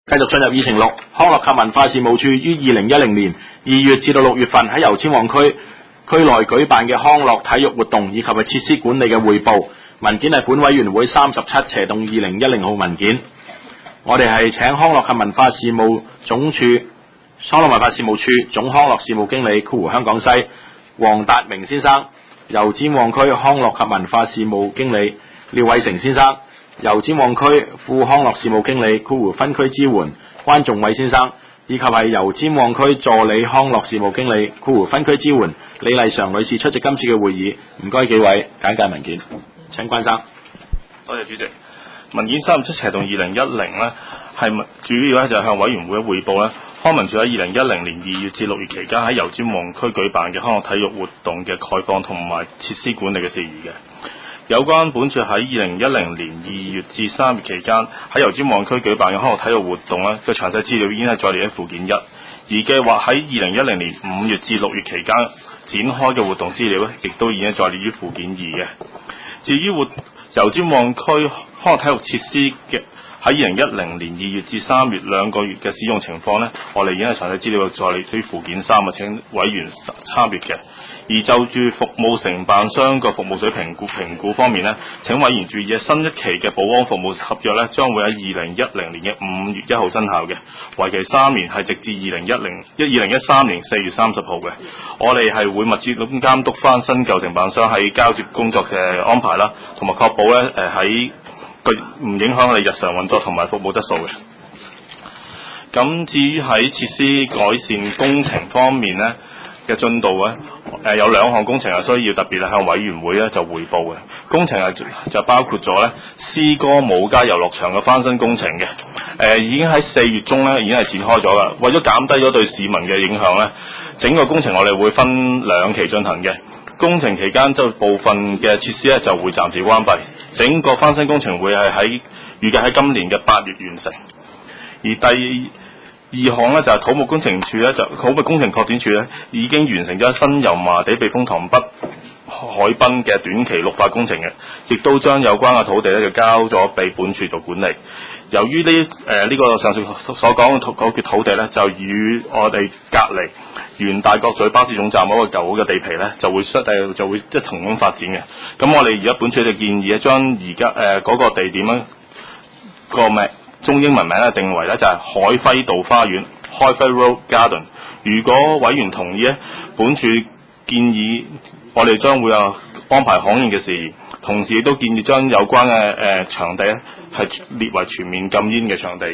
繼續進入議程6，康樂及文化事務處於2010年2月至到6月份喺油尖旺區內舉辦嘅康樂體育活動以及係設施管理嘅匯報文件係本委員會37/2010號文件。我哋係請康樂及文化事務總處康樂文化事務處總康樂事務經理香港西黃達明先生，油尖旺區康樂及文化事務經理廖偉成先生，油尖旺區副康樂事務經理分區支援關仲偉先生，以及係油尖旺區助理康樂事務經理分區支援李麗常女士出席今次嘅會議。唔該幾位簡介文件，請關生。 多謝主席。文件37/2010呢係主要咧就向委員會匯報咧康文署喺2010年2月至6月期間喺油尖旺區舉辦嘅康樂體育活動嘅概況同埋設施管理嘅事宜嘅。有關本署喺2010年2月至3月期間喺油尖旺區舉辦嘅康樂體育活動咧嘅詳細資料已經係載列喺附件1，而計劃喺2010年5月至6月期間展開嘅活動資料咧，亦都已經載列於附件2嘅。至於油尖旺區康樂體育設施嘅喺2010年2月至3月2個月嘅使用情況呢，我哋已經係詳細資料載列於附件3啊，請委員參閱嘅。而就住服務承辦商嘅服務水評估方面呢，請委員注意新一期嘅保安服務合約呢，將會喺2010年嘅5月1號生效嘅，為期3年，係直至2013年4月30號嘅。我哋係會密切咁監督翻新舊承辦商喺交接工作嘅安排啦，同埋確保呢喺唔影響我哋日常運作同埋服務質素嘅。咁至於喺設施改善工程方面呢嘅進度呢，有2項工程係需要特別向委員會呢就匯報嘅。工程就包括咗呢詩歌舞街遊樂場嘅翻新工程嘅，已經喺4月中呢已經係展開咗啦。為咗減低咗對市民嘅影響呢，整個工程我哋會分2期進行嘅。工程期間就部分嘅設施呢就會暫時關閉，整個翻新工程會係預計喺今年嘅8月完成。而第2項呢，就係土木工程處呢，土木工程拓展處呢已經完成咗新油麻地避風塘北海濱嘅短期綠化工程嘅，亦都將有關嘅土地呢就交咗俾本處做管理。由於呢個上述所講嘅嗰橛土地呢，就與我哋隔離原大角咀巴士總站嗰個舊嘅地皮呢，就會一同咁發展嘅。咁我哋而家本處就建議將而家嗰個地點呢個中英文名呢定為呢就係海輝道花園 （海輝 Road Garden）。如果委員同意呢，本處建議我哋將會有安排響應嘅事宜，同時亦都建議將有關嘅場地呢係列為全面禁煙嘅場地嘅。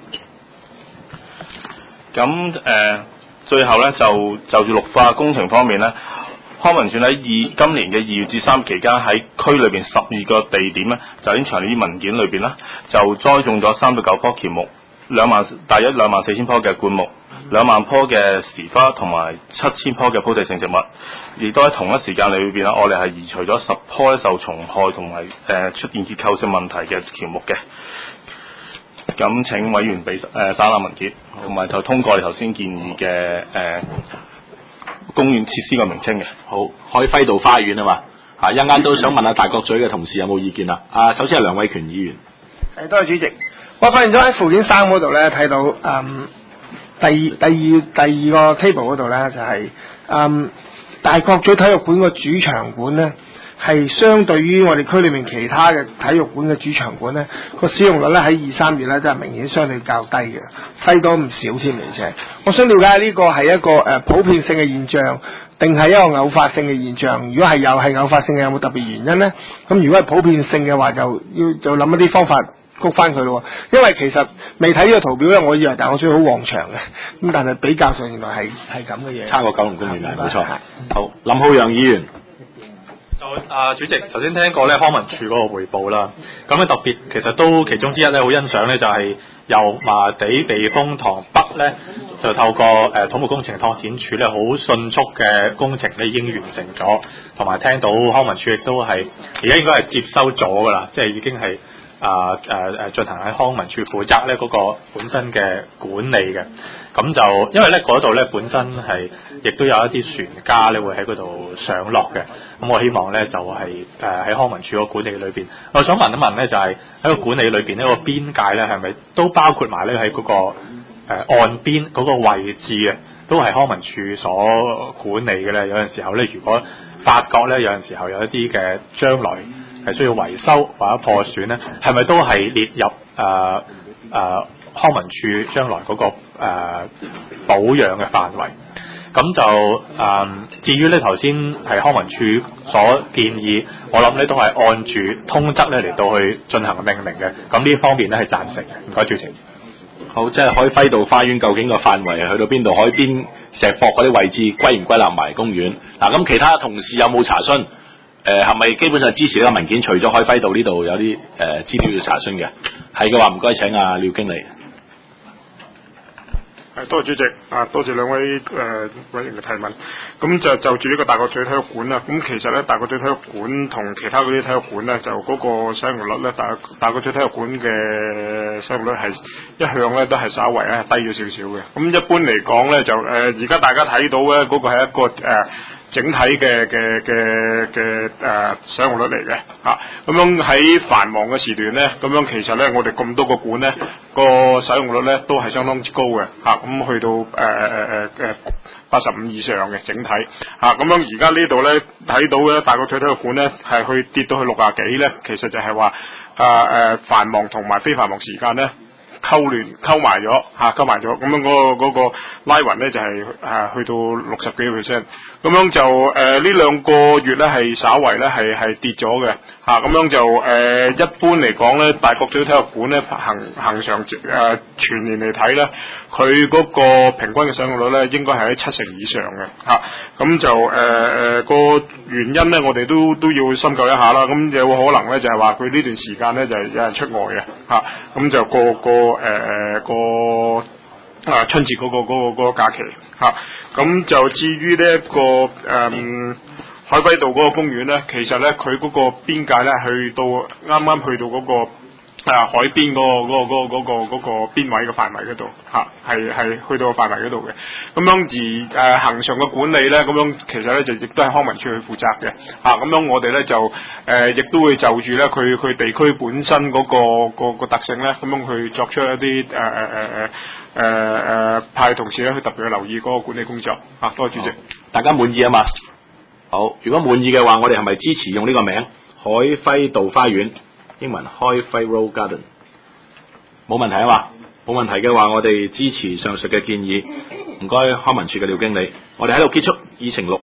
咁最後呢，就住綠化工程方面呢，康文署喺今年嘅2月至3月期間喺區裏邊12個地點呢，就已經詳列於文件裏邊啦，就栽種咗39棵喬木，大約24000棵嘅灌木，20000棵嘅時花，同埋7000棵嘅鋪地性植物。亦都喺同一時間裏邊啦，我哋係移除咗10棵受蟲害同埋出現結構性問題嘅喬木嘅。咁請委員俾省覽文件，同埋就通過你頭先建議嘅公園設施個名稱嘅。 好，海輝道花園啊嘛，一陣間都想問下大角咀嘅同事有冇意見啦。首先係梁偉權議員。 多謝主席。我發現咗喺附件3嗰度咧，睇到第二個 table 嗰度咧就係大角咀體育館個主場館咧，係相對於我哋區裏面其他嘅體育館嘅主場館咧，個使用率咧喺2-3月咧真係明顯相對較低嘅，低多唔少添。而且我想了解呢個係一個普遍性嘅現象，定係一個偶發性嘅現象？如果係偶發性嘅，有冇特別原因咧？咁如果係普遍性嘅話，就諗一啲方法谷翻佢咯。因為其實未睇呢個圖表咧，我以為大角咀好旺場嘅，咁但係比較上原來係咁嘅嘢， 差過九龍公園嘅，冇錯。好，林浩洋議員。 主席頭先聽過咧康文署嗰個匯報啦，咁咧特別其實都其中之一咧好欣賞咧就係油麻地避風塘北咧就透過土木工程拓展署咧好迅速嘅工程咧已經完成咗，同埋聽到康文署亦都係而家應該係接收咗噶啦，即係已經係進行喺康文署負責咧嗰個本身嘅管理嘅。咁就因為咧嗰度咧本身係亦都有一啲船家咧會喺嗰度上落嘅。咁我希望咧就係喺康文署個管理裏邊，我想問一問咧就係喺個管理裏邊呢個邊界咧係咪都包括埋咧喺嗰個岸邊嗰個位置啊，都係康文署所管理嘅咧？有陣時候咧，如果發覺咧有陣時候有一啲嘅將來係需要維修或者破損咧，係咪都係列入康文署將來嗰個保養嘅範圍？咁就至於咧頭先係康文署所建議，我諗咧都係按住通則咧嚟到去進行命名嘅。咁呢方面咧係贊成嘅。唔該，主席。 好，即係海輝道花園究竟個範圍去到邊度？海邊石壆嗰啲位置歸唔歸納埋公園？嗱，咁其他同事有冇查詢？係咪基本上支持呢個文件？除咗海輝道呢度有啲資料要查詢嘅，係嘅話唔該請阿廖經理。 多謝主席，多謝兩位委員嘅提問。咁就住呢個大角咀體育館啦。咁其實咧，大角咀體育館同其他嗰啲體育館咧，就嗰個使用率咧，大角咀體育館嘅使用率係一向咧都係稍微低咗少少嘅。咁一般嚟講咧，就而家大家睇到咧，嗰個係一個整體嘅使用率嚟嘅嚇，咁樣喺繁忙嘅時段咧，咁樣其實咧我哋咁多個館咧個使用率咧都係相當之高嘅嚇，咁去到85以上嘅整體嚇，咁樣而家呢度咧睇到咧大角咀體育館咧係去跌到去60幾咧，其實就係話繁忙同埋非繁忙時間咧溝埋咗，咁樣嗰個拉勻咧就係去到60幾%，咁樣就呢兩個月咧係稍為咧係跌咗嘅嚇，咁樣就一般嚟講咧，大角咀體育館咧行常全年嚟睇咧，佢嗰個平均嘅使用率咧應該係喺70%以上嘅嚇，咁就個原因咧我哋都要深究一下啦，咁有可能咧就係話佢呢段時間咧就係有人出外嘅嚇，咁就春節嗰個假期嚇，咁就至於呢一個海輝道嗰個公園咧，其實咧佢嗰個邊界咧去到啱啱去到嗰個海邊嗰個邊位嘅範圍嗰度嚇，係去到個範圍嗰度嘅。咁樣而恆常嘅管理咧，咁樣其實咧就亦都係康文署去負責嘅嚇。咁樣我哋咧就亦都會就住咧佢地區本身嗰個特性咧，咁樣去作出一啲派同事咧去特別去留意嗰個管理工作嚇。多謝主席， 大家滿意啊嘛？好，如果滿意嘅話，我哋係咪支持用呢個名海輝道花園？英文開輝 Road Garden， 冇問題啊嘛？冇問題嘅話，我哋支持上述嘅建議。唔該，康文署嘅廖經理，我哋喺度結束議程6。